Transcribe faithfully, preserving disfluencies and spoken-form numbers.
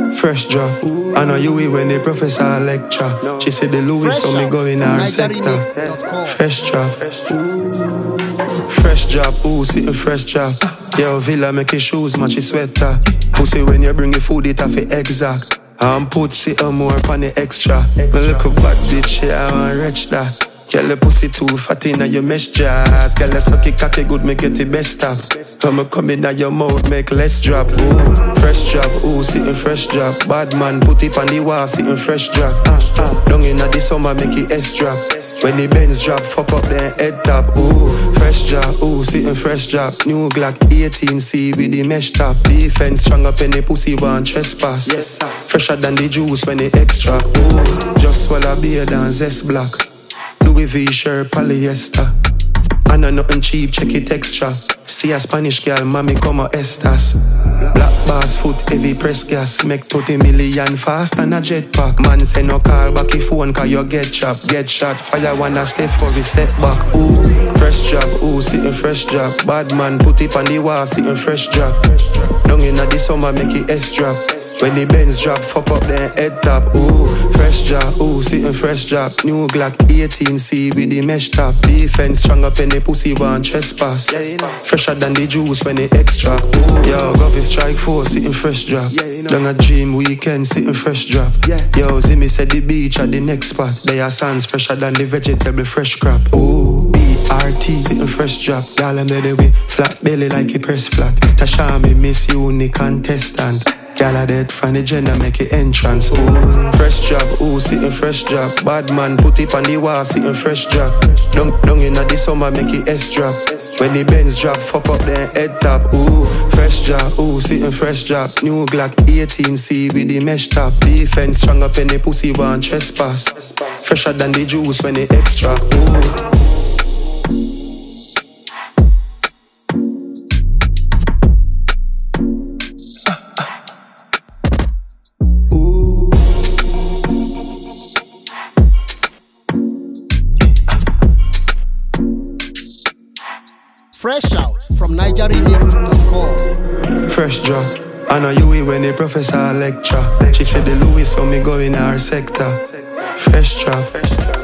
Fresh drop. I know you when the professor lecture. She said the Louis so me go in our sector. Fresh drop. Fresh drop, ooh, sitting fresh drop. Yo, Villa make your shoes match your sweater. Pussy when you bring the food it off it exact. And put sit on more upon the extra. Me look a bad bitch, yeah, I want rich that. Girl, the pussy too fat inna your mesh jazz. Girl, the sucky cocky good, make it the best stop. Come come inna your mouth, make less drop. Ooh, fresh drop, ooh, sitting fresh drop. Bad man, put it on the wall, sitting fresh drop. Uh, uh, Down inna the summer, make it S drop. When the Benz drop, fuck up then head top. Ooh, fresh drop, ooh, sitting fresh drop. New Glock eighteen C with the mesh top. Defense strong up in the pussy, one trespass. Yes, sir. Fresher than the juice when they extract. Ooh, just swallow beer than zest black. Louis V shirt, polyester. I know nothing cheap, check it extra. See a Spanish girl, mommy como estas. Black bass foot, heavy press gas. Make thirty million fast and a jetpack. Man say no call back if phone cause you get chopped. Get shot, fire one a Steph Curry step back. Ooh, fresh job, ooh, sitting fresh job. Bad man, put it on the wall, sitting fresh job. Down inna the summer, make it S drop. When the Benz drop, fuck up then head top. Ooh, fresh job, ooh, sitting fresh job. New Glock eighteen C with the mesh top. Defense strong up in the pussy, one trespass. Fresher than the juice when they extract. Ooh, yo, Govy strike four, sitting fresh drop. Down a dream weekend, sitting fresh drop. Yo, see me said the beach at the next spot. They are sands fresher than the vegetable fresh crop. Ooh, B R T, sitting fresh drop. Y'all made it with flat belly like a press flat. Tasha me miss unique contestant. Y'all are dead from the gender, make it entrance. Ooh, fresh job, ooh, sitting fresh job. Bad man, put it on the wall, sitting fresh job. Down, down inna the summer, make it S drop. When the Benz drop, fuck up then head top. Ooh, fresh job, ooh, sitting fresh job. New Glock eighteen C with the mesh top. Defense strong up in the pussy, one trespass. Fresher than the juice when they extract. Ooh. Fresh out from niger remix dot com. Fresh drop. I know you when the professor lecture. She said the Louis so me go in our sector. Fresh drop.